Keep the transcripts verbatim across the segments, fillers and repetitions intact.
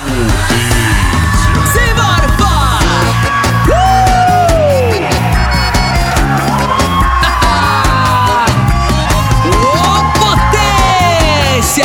Simbora, pá! Uh! Oh, potência!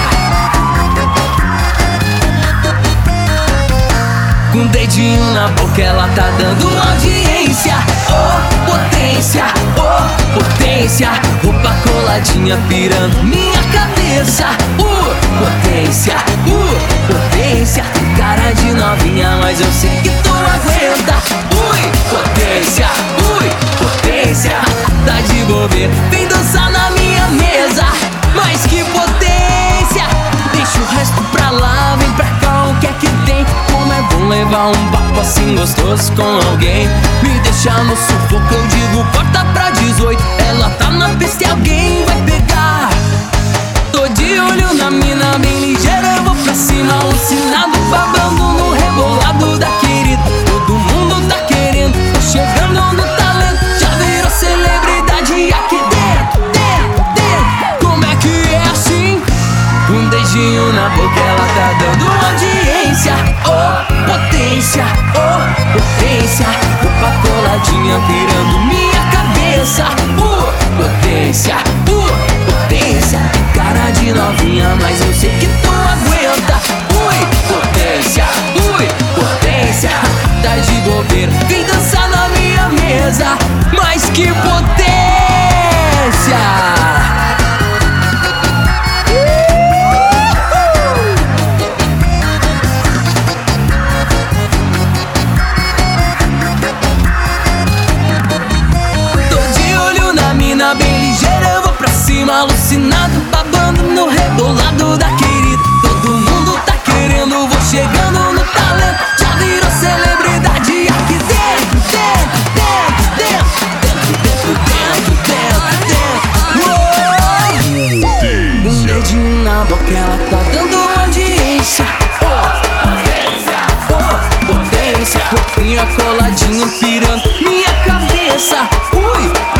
Com o dedinho na boca ela tá dando audiência. Oh, potência, oh, potência. Roupa coladinha pirando minha cabeça. Uh, potência, uh, potência. Cara de novinha, mas eu sei que tu aguenta. Ui, potência, ui, potência. Tá de bobeira, vem dançar na minha mesa. Mas que potência. Deixa o resto pra lá, vem pra cá, o que é que tem? Como é bom levar um papo assim gostoso com alguém. Me deixa no sufoco, eu digo porta pra dezoito. Ela tá na pista e alguém vai pegar. Tô de olho na mina bem ligeira, eu vou pra cima alucinado, babando no rebolado da querida. Todo mundo tá querendo, tô chegando no talento. Já virou celebridade aqui dentro, dentro, dentro. Como é que é assim? Um beijinho na boca ela tá dando audiência. Oh, potência, oh, potência. Roupa coladinha virando minha cabeça. Uh, potência, uh, potência. Cara de novinha, mas eu sei que tu aguenta. Ui, potência, ui, potência. Tá de bobeira, vem dançar na minha mesa. Mas que potência! Bem ligeira, eu vou pra cima alucinado, babando no rebolado da querida. Todo mundo tá querendo, vou chegando no talento. Já virou celebridade aqui dentro, dentro, dentro, dentro, dentro, dentro, dentro, dentro, dentro. Um dedinho na boca, ela tá dando audiência. Oh, potência, oh, potência. Roupinha coladinha pirando minha cabeça. Ui,